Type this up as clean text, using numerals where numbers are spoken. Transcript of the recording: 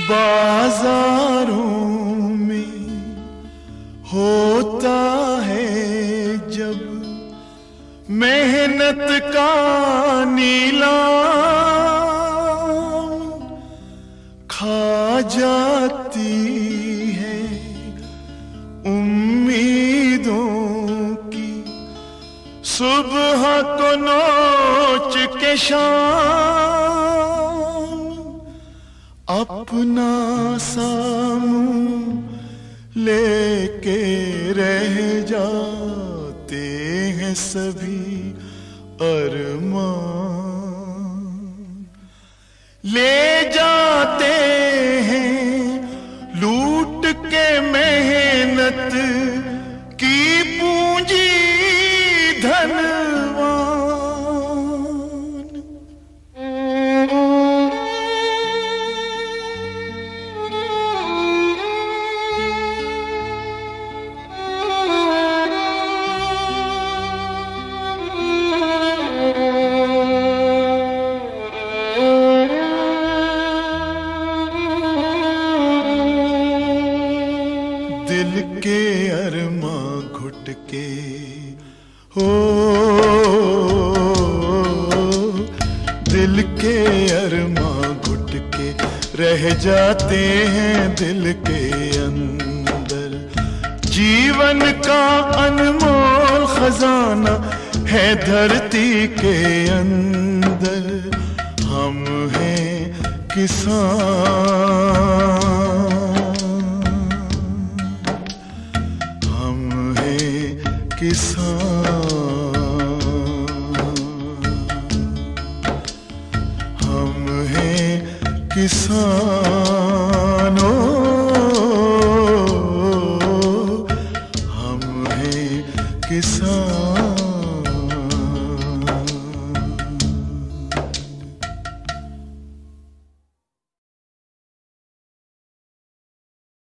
बाजारों में होता है जब मेहनत का नीलाम, खा जाती है उम्मीदों की सुबह को नोच के शाम, अपना सामूं लेके रह जाते हैं सभी अरमान, ले जाते हैं लूट के मेहनत की पूंजी धनवान। दिल के अरमां घुट के हो, दिल के अरमां घुट के रह जाते हैं दिल के अंदर। जीवन का अनमोल खजाना है धरती के अंदर। हम हैं किसान, हम हैं किसानों, हम हैं किसान।